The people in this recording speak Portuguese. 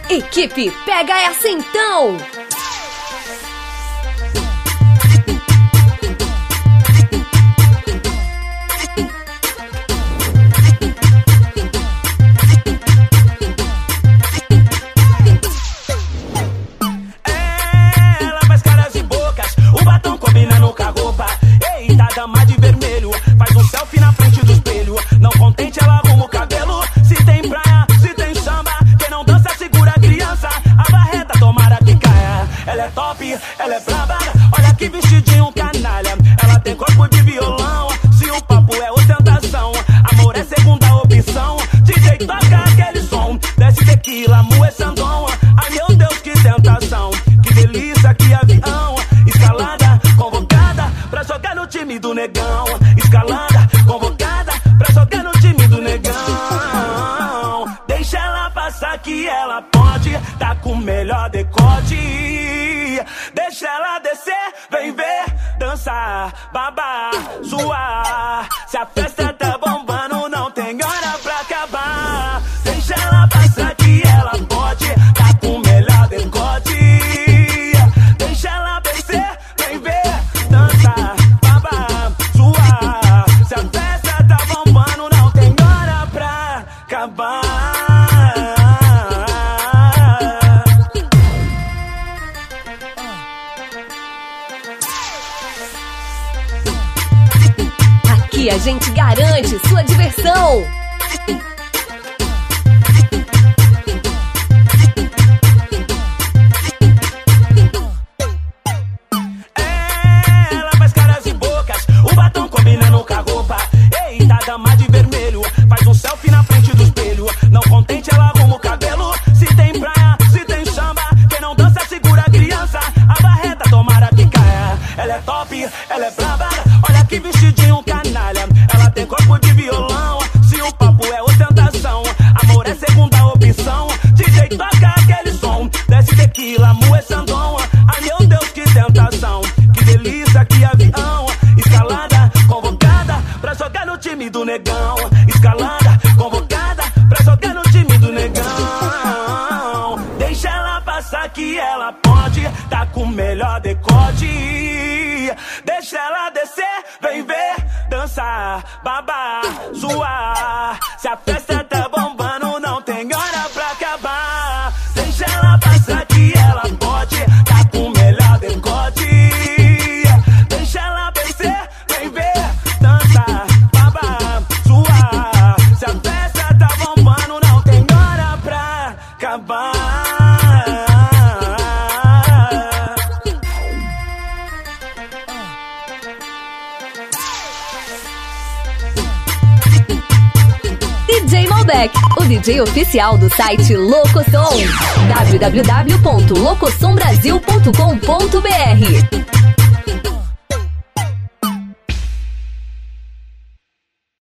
Equipe, pega essa então! Ela faz caras e bocas, o batom combinando com a roupa. Eita, dama de vermelho, faz um selfie na frente do espelho. Não contente, ela arruma o cabelo. Se tem praia, se tem samba, quem não dança segura a criança. A barreta tomara que caia. Ela é top, ela é braba, olha que vestidinho canalha. Ela tem corpo de violão, se o papo é ostentação, amor é segunda opção. DJ toca aquele som, desce tequila, moe sandom. Ai meu Deus, que tentação, que delícia, que avião. Escalada, convocada pra jogar no time do negão. Escalada, convocada pra jogar no time do negão. Deixa ela passar que ela pode, tá com o melhor decote. Deixa ela descer, vem ver, dançar, babar, suar. Se a festa tá bombando, não tem hora pra acabar. Deixa ela passar que ela pode, tá com o melhor decote. Deixa ela descer, vem ver, dançar, babar, suar. Se a festa tá bombando, não tem hora pra acabar. Aqui a gente garante sua diversão. Ela faz caras e bocas, o batom combinando com a roupa. Eita, dama de vermelho, faz um selfie na frente do espelho. Não contente, ela arruma o cabelo. Se tem praia, se tem samba, quem não dança segura a criança. A barreta tomara que caia. Ela é top, ela é braba, olha que vestidinho canalha. Ela tem corpo de violão, se o papo é ostentação, amor é segunda opção. DJ toca aquele som, desce tequila, moe sandom. Ai meu Deus, que tentação, que delícia, que avião. Escalada, convocada pra jogar no time do negão. Escalada, convocada pra jogar no time do negão. Deixa ela passar que ela pode, tá com o melhor decote. Deixa ela descer, vem ver, dançar, babar, suar. Se a festa tá bombando, não tem hora pra acabar. Deixa ela passar que ela pode, tá com o melhor decote. Deixa ela descer, vem ver, dançar, babar, suar. Se a festa tá bombando, não tem hora pra acabar. DJ Malbec, o DJ oficial do site Locosom. www.locosombrasil.com.br